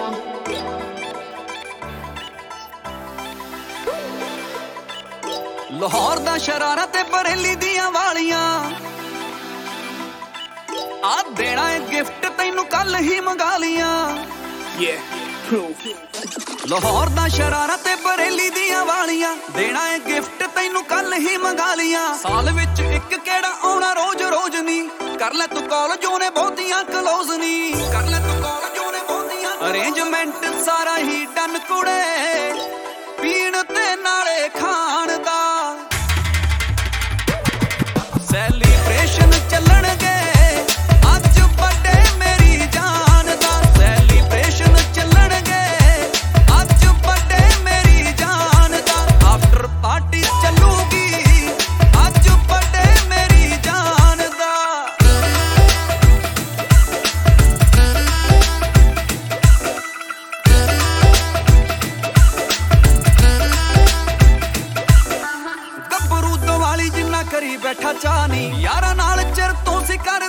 ਲਾਹੌਰ ਦਾ ਸ਼ਰਾਰਾ ਤੇ ਬਰੇਲੀ ਦੀਆਂ ਵਾਲੀਆਂ ਆ ਦੇਣਾ ਏ ਗਿਫਟ ਤੈਨੂੰ ਕੱਲ ਹੀ ਮੰਗਾ ਲੀਆਂ। ਲਾਹੌਰ ਦਾ ਸ਼ਰਾਰਾ ਤੇ ਬਰੇਲੀ ਦੀਆਂ ਵਾਲੀਆਂ ਦੇਣਾ ਏ ਗਿਫਟ ਤੈਨੂੰ ਕੱਲ ਹੀ ਮੰਗਾ ਲੀਆਂ। ਸਾਲ ਵਿੱਚ ਇੱਕ ਕਿਹੜਾ ਆਉਣਾ ਰੋਜ਼ ਰੋਜ਼ ਨੀ, ਕਰ ਲੈ ਤੂੰ ਕਾਲ ਜੋ ਨੇ ਬਹੁਤੀਆਂ ਕਲੋਜ਼ ਨੀ, ਕਰ ਲੈ ਤੂੰ ਕਾਲ ਜੋ ਨੇ ਬਹੁਤੀਆਂ। ਅਰੇਂਜਮੈਂਟ ਸਾਰਾ ਹੀ ਡਨ ਕੁੜੇ, ਪੀਣ ਤੇ ਨਾਲੇ ਖਾਣ ਦਾ ਸੈਲੀਬ੍ਰੇਸ਼ਨ ਚੱਲਣਗੇ ਅੱਜ ਬਰਥਡੇ ਮੇਰੀ ਜਾਨ ਦਾ, ਸੈਲੀਬ੍ਰੇਸ਼ਨ ਚੱਲਣਗੇ ਅੱਜ ਬਰਥਡੇ ਮੇਰੀ ਜਾਨ ਦਾ। ਆਫਟਰ ਪਾਰਟੀ ਚੱਲੂਗੀ ਅੱਜ ਬਰਥਡੇ ਮੇਰੀ ਜਾਨ ਦਾ। ਗੱਭਰੂ ਦੀਵਾਲੀ ਜਿੰਨਾ ਕਰੀ ਬੈਠਾ ਚਾਹ ਨੀ, ਯਾਰਾਂ ਨਾਲ ਚਿਰ ਤੋਂ ਸੀ ਕਰ